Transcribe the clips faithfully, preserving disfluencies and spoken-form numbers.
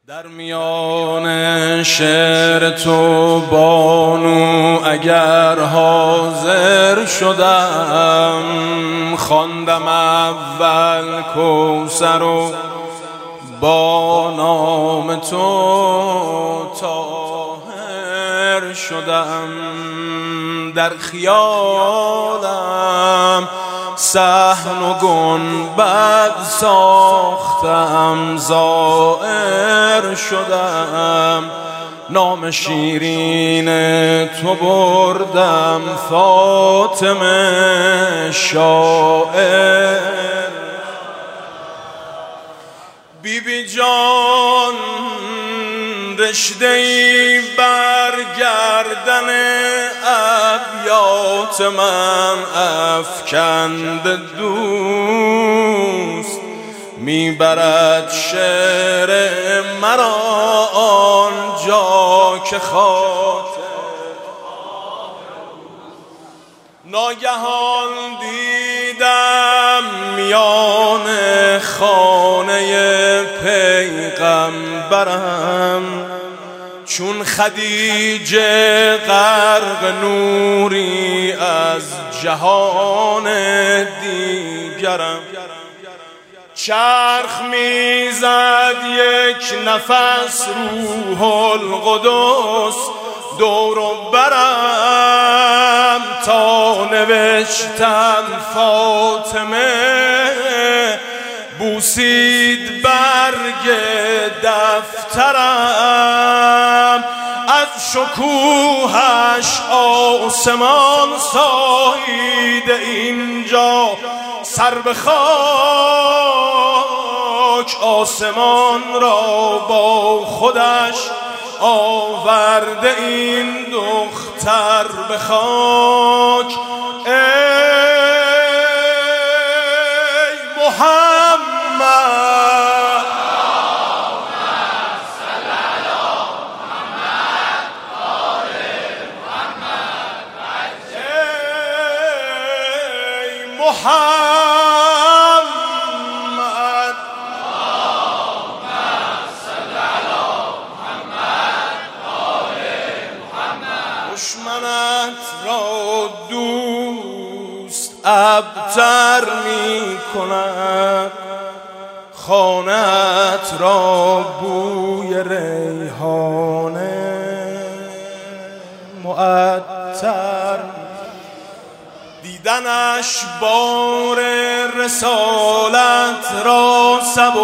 در میان شعر تو بانو اگر حاضر شدم، خواندم اول کوثر و با نام تو طاهر شدم. در خیالم صحن و گنبد ساختم، زائر شدم. نام شیرین تو بردم، فاطمه شاعر. بی بی جان رشته‌ای بر گردن ابیات من افکند دوست، میبرد شعر مرا آنجا که خاطر. ناگهان دیدم میان خانه پیغمبرم، چون خدیجه غرق نوری از جهان دیگرم. چرخ میزد یک نفس روح القدس دور و برم، تا نوشتن فاطمه بوسید برگ دفترم. از شکوهش آسمان سایید اینجا سر به خاک، آسمان را با خودش آورده این دختر به خاک. ای محمد محمد دشمنت را دوست ابتر می کند، خانه‌ات را بوی ریحانه معطر. دیدنش بار رسالت را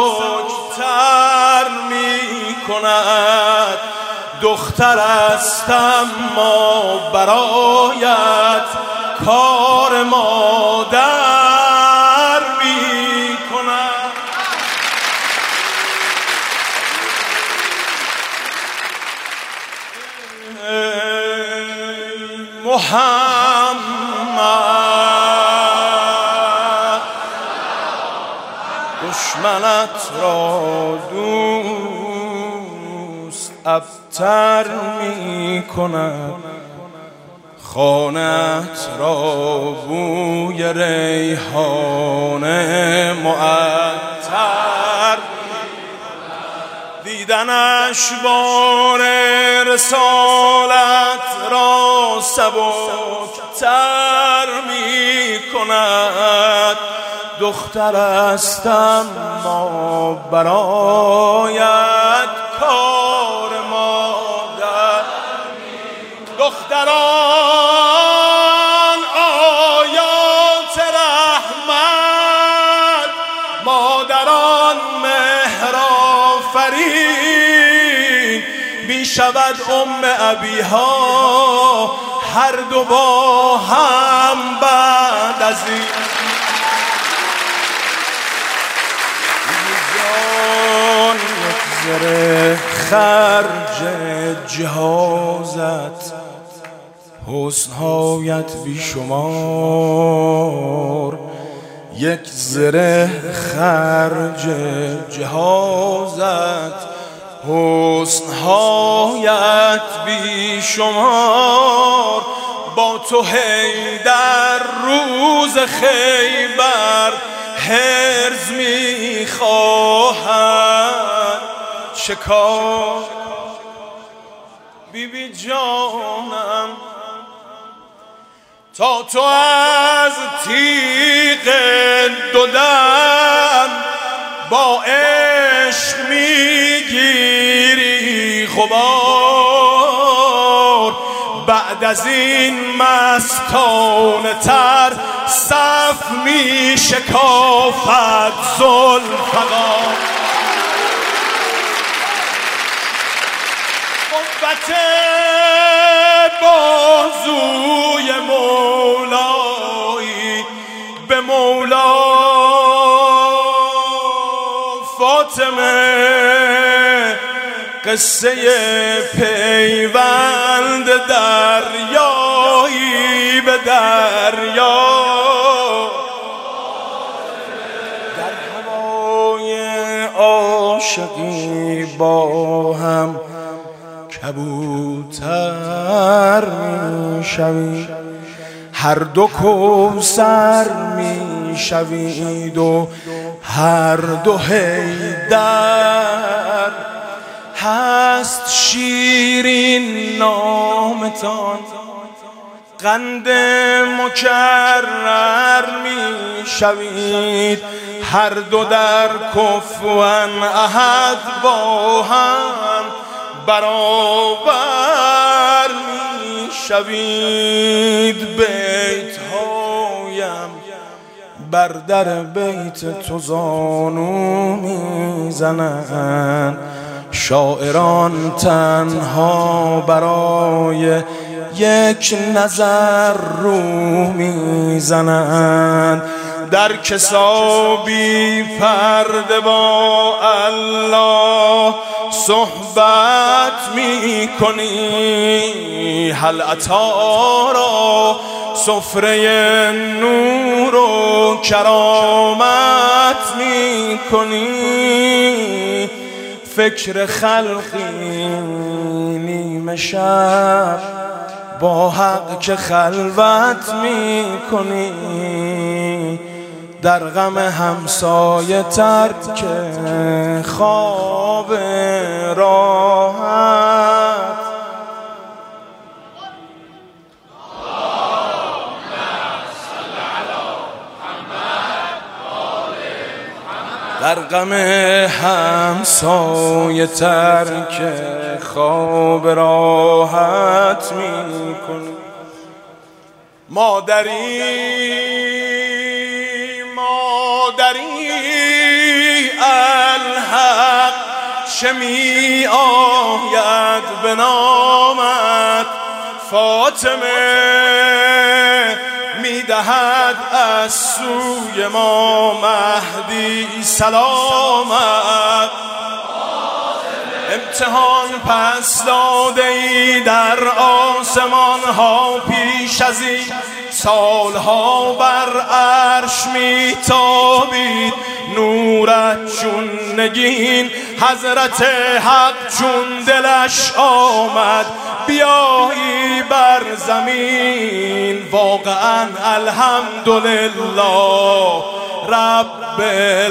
سبکتر می کند، دختر است اما برایت کار مادر می کند. محمد دشمنت را دوست ابتر می کند، خانه‌ات را بوی ریحانه معطر. دیدنش بار رسالت را سبکتر می کند، دختر است اما برایت کار مادر. دختران آیات رحمت، مادران مهر آفرین. می شود ام ابیها هر دو با هم بعد از این. یک ذره خرج جهازت، حسنهایت بیشمار. یک ذره خرج جهازت، حسنهایت بیشمار. با تو حیدر روز خیبر هرز میخواهد، شکار بی بی جانم تا تو از تیغ دو دم با عشق میگیری غبار بعد از این مستانه تر صف می شکافد ذوالفقار قوت بازوی مولایی به مولا فاطمه قصه پیوند دریایی به دریا در هوای عاشقی با هم کبوتر می شوید هر دو کوثر می شوید و هر دو حیدر هست شیرین نامتان قند مکرر می شوید هر دو در کفوان احد با هم برابر می شوید بیت هایم بر در بیت تو زانو می زنند شاعران تنها برای یک نظر رو می زنند در کسابی پرده با الله صحبت می کنی هل عطا را سفره نور و کرامت می کنی فکر خلقی نیمه شب با حق که خلوت می کنی در غم همسایه ترک خواب راحت در غم همسایه ترک خواب راحت می کنی مادری مادری الحق چه می آید به نامت فاطمه می دهد از سوی ما مهدی سلامت امتحان پس داده ای در آسمان ها پیش از این سالها بر عرش می تابید نورت چون نگین حضرت حق چون دلش آمد بیایی بر زمین واقعا الحمدلله رب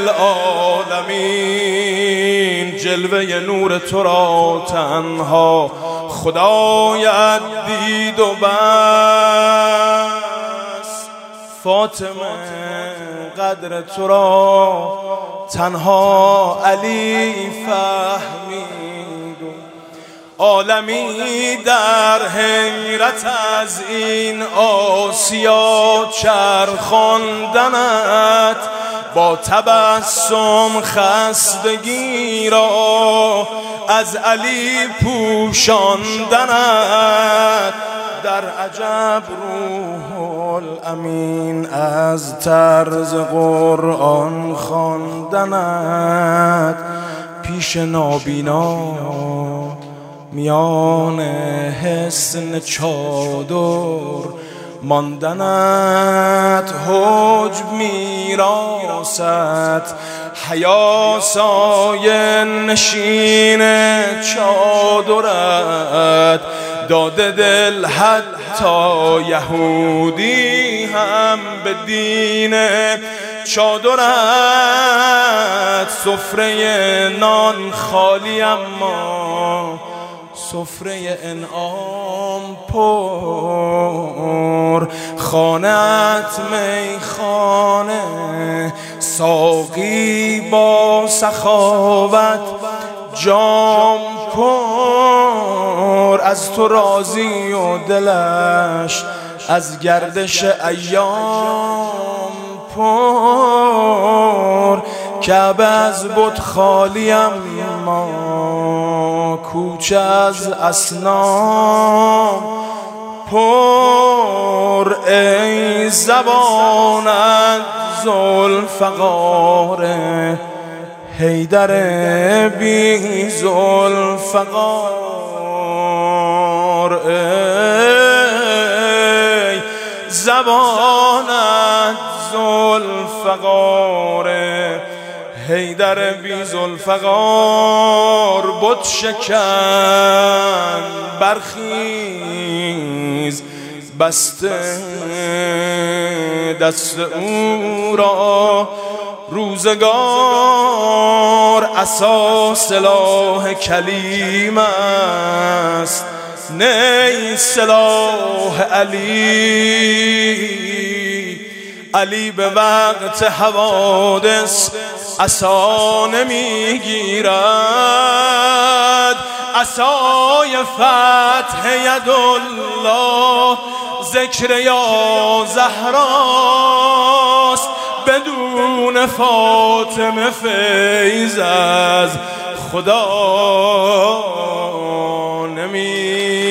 العالمین جلوه نور تو را تنها خدایت دید و بس فاطمه قدر تو را تنها علی فهمید عالمی در حیرت از این آسیا چرخاندنت با تبسم خستگی را از علی پوشاندنت در عجب روح الامین از طرز قرآن خواندنت پیش نابینا میان حسن چادر ماندنت حجب میراست حیا سایه نشین چادرت داده دل حتی یهودی هم به دین چادرت سفره نان خالی اما سفره انعام پر، خانت میخانه ساقی با سخاوت جام پر، از تو راضی و دلش از گردش ایام پر، کعبه از بت خالی اما کوچه از اصنام پر، ای زبانت ذوالفقار حیدر بی ذوالفقار، ای زبانت ذوالفقار حیدر بی ذوالفقار، بت شکن برخیز بسته دست او را روزگار، عصا سلاح کلیم است نی سلاح علی، علی به وقت حوادث عصا نمیگیرد، عصای فتح یدالله ذکر یا زهراست، بدون فاطمه فیض از خدا نمی